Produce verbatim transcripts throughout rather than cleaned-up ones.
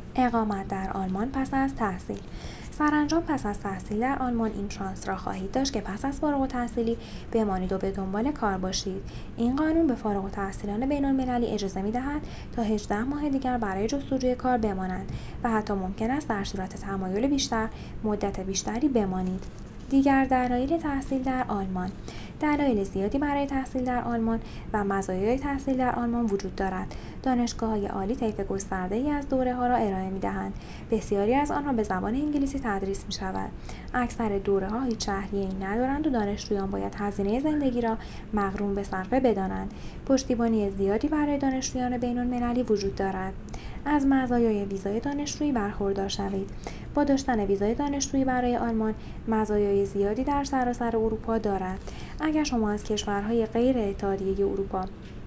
اقامت در آلمان پس از تحصیل. سرانجام پس از تحصیل در آلمان این شانس را خواهید داشت که پس از فارغ التحصیلی بمانید و به دنبال کار باشید. این قانون به فارغ التحصیلان بین‌المللی اجازه می‌دهد تا هجده ماه دیگر برای جستجوی کار بمانند و حتی ممکن است در صورت تمایل بیشتر مدت بیشتری بمانید. دیگر دلایل تحصیل در آلمان. دلایل زیادی برای تحصیل در آلمان و مزایای تحصیل در آلمان وجود دارد. دانشگاه‌های عالی طیف گسترده‌ای از دوره‌ها را ارائه می‌دهند. بسیاری از آنها به زبان انگلیسی تدریس می‌شود. اکثر دوره‌ها هیچ شهریه‌ای ندارند و دانشجویان باید هزینه زندگی را مقرون به صرفه بدانند. پشتیبانی زیادی برای دانشجویان بین‌المللی وجود دارد. از مزایای ویزای دانشجویی برخوردار شوید. با داشتن ویزای دانشجویی برای آلمان مزایای زیادی در سراسر اروپا دارد. اگر شما از کشورهای غیر اتحادیه اروپا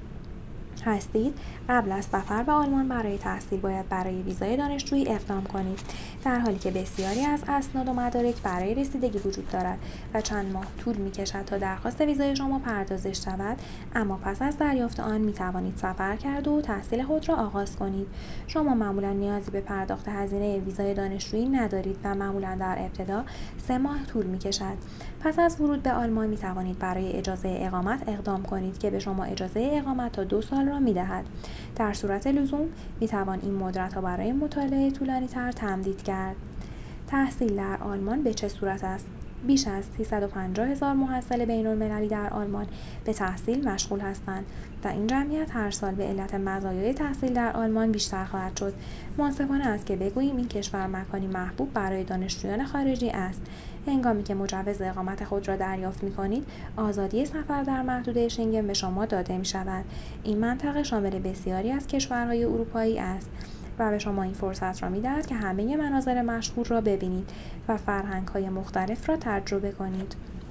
هستید، قبل از سفر به آلمان برای تحصیل باید برای ویزای دانشجویی اقدام کنید، در حالی که بسیاری از اسناد و مدارک برای رسیدگی وجود دارد و چند ماه طول می‌کشد تا درخواست ویزای شما پردازش شود، اما پس از دریافت آن می‌توانید سفر کرد و تحصیل خود را آغاز کنید. شما معمولاً نیازی به پرداخت هزینه ویزای دانشجویی ندارید و معمولاً در ابتدا سه ماه طول می‌کشد. پس از ورود به آلمان می‌توانید برای اجازه اقامت اقدام کنید که به شما اجازه اقامت تا دو سال را می‌دهد. در صورت لزوم می‌توان این مدت را برای مطالعه طولانی‌تر تمدید کرد. تحصیل در آلمان به چه صورت است؟ بیش از سیصد و پنجاه هزار محصل بین‌المللی در آلمان به تحصیل مشغول هستند و این جمعیت هر سال به علت مزایای تحصیل در آلمان بیشتر خواهد شد. منصفانه است که بگوییم این کشور مکانی محبوب برای دانشجویان خارجی است. هنگامی که مجوز اقامت خود را دریافت می‌کنید، آزادی سفر در محدوده شنگن به شما داده می‌شود. این منطقه شامل بسیاری از کشورهای اروپایی است و به شما این فرصت را می‌دهد که همه مناظر مشهور را ببینید و فرهنگ‌های مختلف را تجربه کنید.